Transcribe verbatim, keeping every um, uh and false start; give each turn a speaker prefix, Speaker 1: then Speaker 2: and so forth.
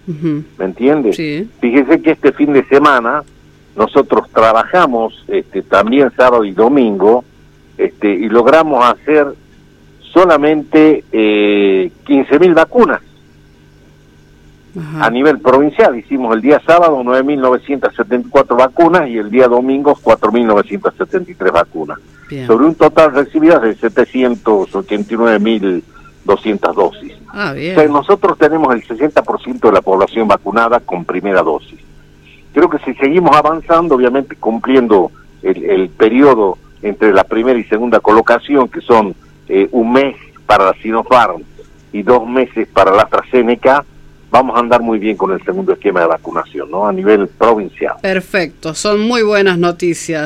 Speaker 1: Uh-huh.
Speaker 2: ¿Me entiende?
Speaker 1: Sí.
Speaker 2: Fíjese que este fin de semana nosotros trabajamos este, también sábado y domingo, este, y logramos hacer solamente eh, quince mil vacunas.
Speaker 1: Ajá.
Speaker 2: A nivel provincial hicimos el día sábado nueve mil novecientas setenta y cuatro vacunas y el día domingo cuatro mil novecientas setenta y tres vacunas.
Speaker 1: Bien.
Speaker 2: Sobre un total recibidas de setecientas ochenta y nueve mil doscientas dosis.
Speaker 1: Ah, bien.
Speaker 2: O sea, nosotros tenemos el sesenta por ciento de la población vacunada con primera dosis. Creo que si seguimos avanzando, obviamente cumpliendo el, el periodo entre la primera y segunda colocación, que son eh, un mes para la Sinopharm y dos meses para la AstraZeneca, vamos a andar muy bien con el segundo esquema de vacunación, ¿no? A nivel provincial.
Speaker 1: Perfecto, son muy buenas noticias.